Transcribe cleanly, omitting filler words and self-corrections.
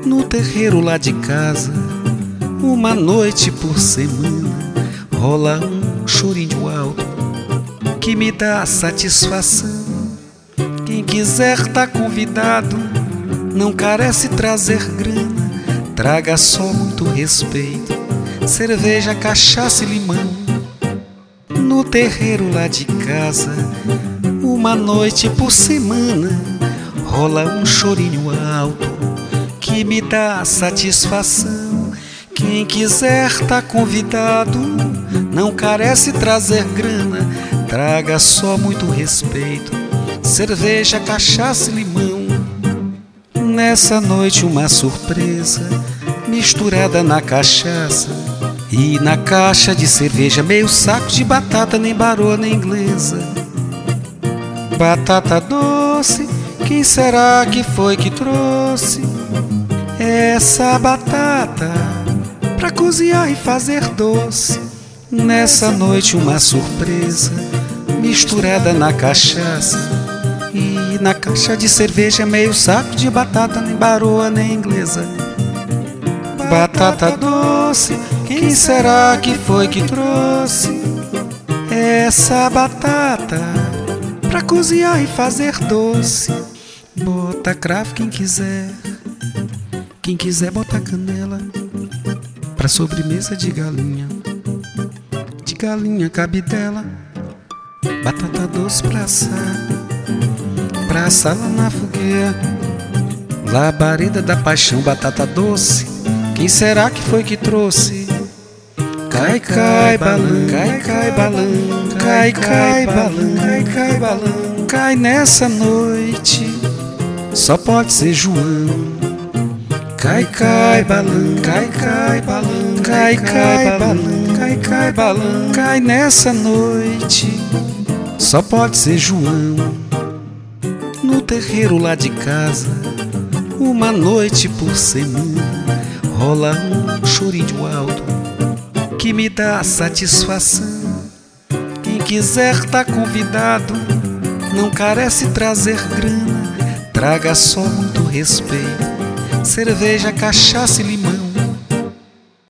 No terreiro lá de casa, uma noite por semana, rola um chorinho alto que me dá satisfação. Quem quiser tá convidado, não carece trazer grana, traga só muito respeito, cerveja, cachaça e limão. No terreiro lá de casa, uma noite por semana, rola um chorinho alto que me dá satisfação. Quem quiser tá convidado, não carece trazer grana, traga só muito respeito, cerveja, cachaça e limão. Nessa noite uma surpresa misturada na cachaça, e na caixa de cerveja meio saco de batata, nem baroa nem inglesa. Batata doce, quem será que foi que trouxe essa batata pra cozinhar e fazer doce? Nessa noite uma surpresa misturada na cachaça, e na caixa de cerveja meio saco de batata, nem baroa nem inglesa. Batata doce, quem será que foi que trouxe essa batata pra cozinhar e fazer doce? Bota cravo quem quiser bota canela, pra sobremesa de galinha cabe dela. Batata doce pra assar lá na fogueira, labareda da paixão. Batata doce, quem será que foi que trouxe? Cai, cai, balão, cai, cai, balão, cai, cai, balão, cai, cai, balão. Cai nessa noite, só pode ser João. Cai, cai, balão, cai, cai, balão, cai, cai, balão, cai, cai, balão. Cai nessa noite, só pode ser João. No terreiro lá de casa, uma noite por semana, rola um chorinho alto que me dá satisfação. Quem quiser tá convidado, não carece trazer grana, traga só muito respeito, cerveja, cachaça e limão.